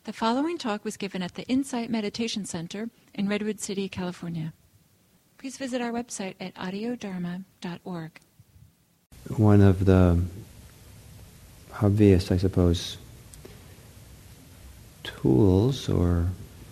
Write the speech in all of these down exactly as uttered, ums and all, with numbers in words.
The following talk was given at the Insight Meditation Center in Redwood City, California. Please visit our website at audio dharma dot org. One of the obvious, I suppose, tools or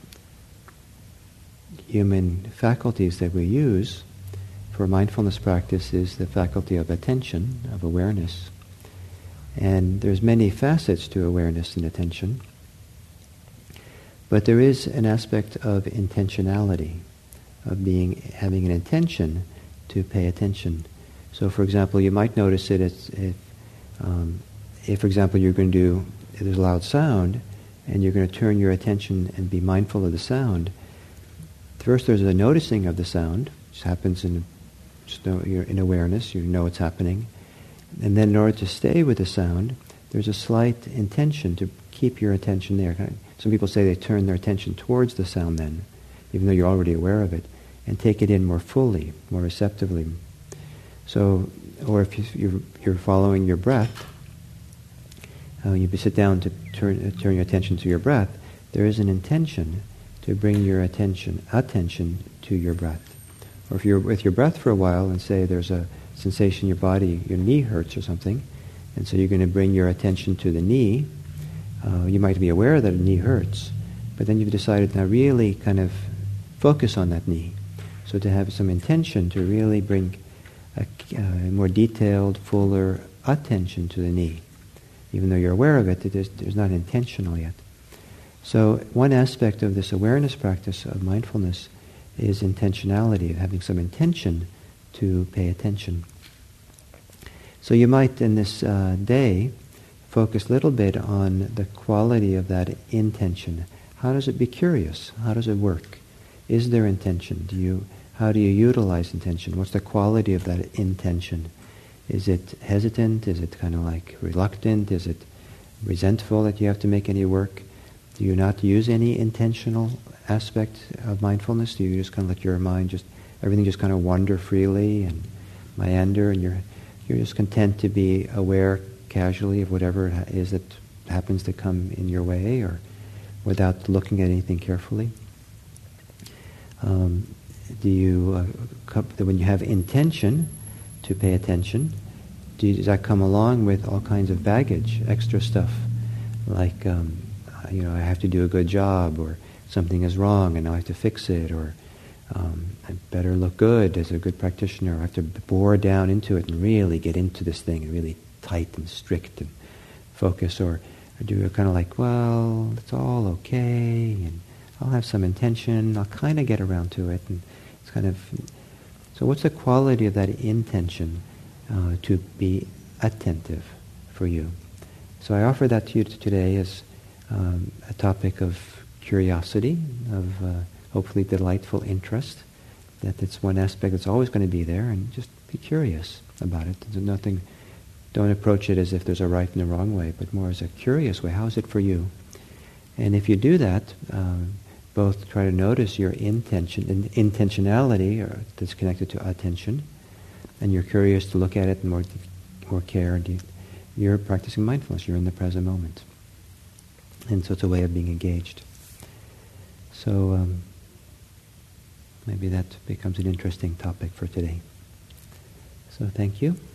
human faculties that we use for mindfulness practice is the faculty of attention, of awareness. And there's many facets to awareness and attention. But there is an aspect of intentionality, of being having an intention to pay attention. So, for example, you might notice it as if, um, if, for example, you're going to do, if there's a loud sound, and you're going to turn your attention and be mindful of the sound. First, there's a noticing of the sound, which happens in, just know, you're in awareness, you know it's happening. And then in order to stay with the sound, there's a slight intention to keep your attention there. Some people say they turn their attention towards the sound then, even though you're already aware of it, and take it in more fully, more receptively. So, or if you're, you're following your breath, uh, you sit down to turn, uh, turn your attention to your breath, there is an intention to bring your attention, attention to your breath. Or if you're with your breath for a while and say there's a sensation in your body, your knee hurts or something, and so you're going to bring your attention to the knee. Uh, you might be aware that a knee hurts, but then you've decided now really kind of focus on that knee. So to have some intention to really bring a, a more detailed, fuller attention to the knee. Even though you're aware of it, it is, it's not intentional yet. So one aspect of this awareness practice of mindfulness is intentionality, having some intention to pay attention. So you might, in this uh, day, focus a little bit on the quality of that intention. How does it be curious? How does it work? Is there intention? Do you, how do you utilize intention? What's the quality of that intention? Is it hesitant? Is it kind of like reluctant? Is it resentful that you have to make any work? Do you not use any intentional aspect of mindfulness? Do you just kind of let your mind just, everything just kind of wander freely and meander, and you're you're just content to be aware casually of whatever it is that happens to come in your way, or without looking at anything carefully? Um, do you, uh, when you have intention to pay attention, do you, does that come along with all kinds of baggage, extra stuff, like um, you know, I have to do a good job, or something is wrong and now I have to fix it, or um, I better look good as a good practitioner, or I have to bore down into it and really get into this thing and really tight and strict and focus, or, or do it kind of like, well, it's all okay, and I'll have some intention, I'll kind of get around to it, and it's kind of, so what's the quality of that intention uh, to be attentive for you? So I offer that to you today as um, a topic of curiosity, of uh, hopefully delightful interest, that it's one aspect that's always going to be there, and just be curious about it. There's nothing, don't approach it as if there's a right and a wrong way, but more as a curious way. How is it for you? And if you do that, um, both try to notice your intention, in, intentionality, or that's connected to attention, and you're curious to look at it in more, more care, and you, you're practicing mindfulness, you're in the present moment. And so it's a way of being engaged. So um, maybe that becomes an interesting topic for today. So thank you.